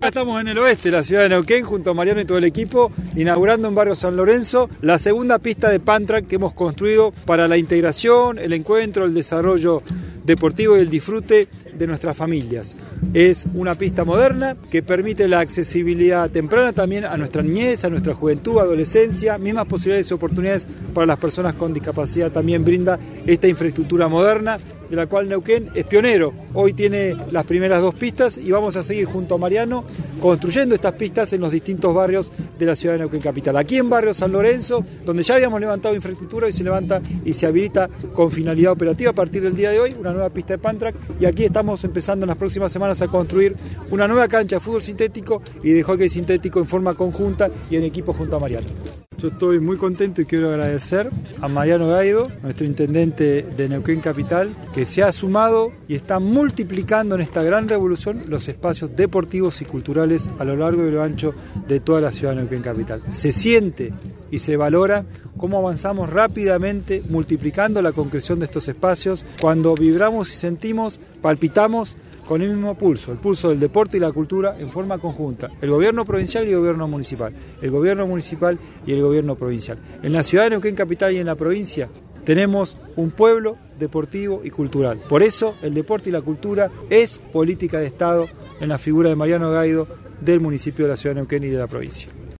Estamos en el oeste de la ciudad de Neuquén junto a Mariano y todo el equipo, inaugurando en barrio San Lorenzo la segunda pista de Pantrack que hemos construido para la integración, el encuentro, el desarrollo deportivo y el disfrute de nuestras familias. Es una pista moderna que permite la accesibilidad temprana también a nuestra niñez, a nuestra juventud, adolescencia, mismas posibilidades y oportunidades para las personas con discapacidad. También brinda esta infraestructura moderna de la cual Neuquén es pionero. Hoy tiene las primeras dos pistas y vamos a seguir junto a Mariano construyendo estas pistas en los distintos barrios de la ciudad de Neuquén Capital. Aquí en barrio San Lorenzo, donde ya habíamos levantado infraestructura, y se levanta y se habilita con finalidad operativa a partir del día de hoy una nueva pista de Pantrack, y aquí estamos empezando en las próximas semanas a construir una nueva cancha de fútbol sintético y de hockey sintético en forma conjunta y en equipo junto a Mariano. Yo estoy muy contento y quiero agradecer a Mariano Gaido, nuestro intendente de Neuquén Capital, que se ha sumado y está multiplicando en esta gran revolución los espacios deportivos y culturales a lo largo y lo ancho de toda la ciudad de Neuquén Capital. Se siente y se valora cómo avanzamos rápidamente multiplicando la concreción de estos espacios cuando vibramos y sentimos, palpitamos con el mismo pulso, el pulso del deporte y la cultura en forma conjunta, el gobierno provincial y el gobierno municipal, el gobierno municipal y el gobierno provincial. En la ciudad de Neuquén Capital y en la provincia tenemos un pueblo deportivo y cultural. Por eso el deporte y la cultura es política de Estado en la figura de Mariano Gaido, del municipio de la ciudad de Neuquén y de la provincia.